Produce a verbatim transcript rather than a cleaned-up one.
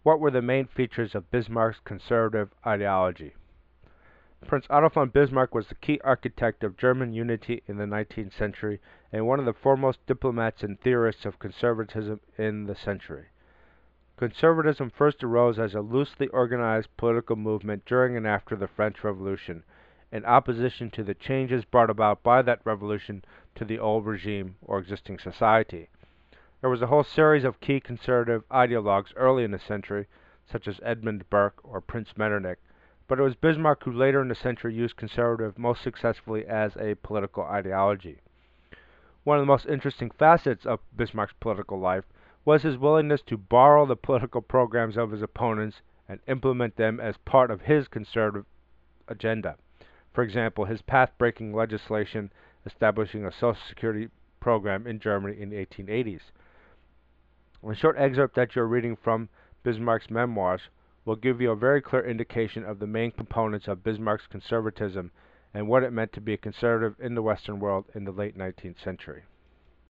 What were the main features of Bismarck's conservative ideology? Prince Otto von Bismarck was the key architect of German unity in the nineteenth century and one of the foremost diplomats and theorists of conservatism in the century. Conservatism first arose as a loosely organized political movement during and after the French Revolution, in opposition to the changes brought about by that revolution to the old regime or existing society. There was a whole series of key conservative ideologues early in the century, such as Edmund Burke or Prince Metternich, but it was Bismarck who later in the century used conservative most successfully as a political ideology. One of the most interesting facets of Bismarck's political life was his willingness to borrow the political programs of his opponents and implement them as part of his conservative agenda. For example, his path-breaking legislation establishing a Social Security program in Germany in the eighteen eighties. A short excerpt that you're reading from Bismarck's memoirs will give you a very clear indication of the main components of Bismarck's conservatism and what it meant to be a conservative in the Western world in the late nineteenth century.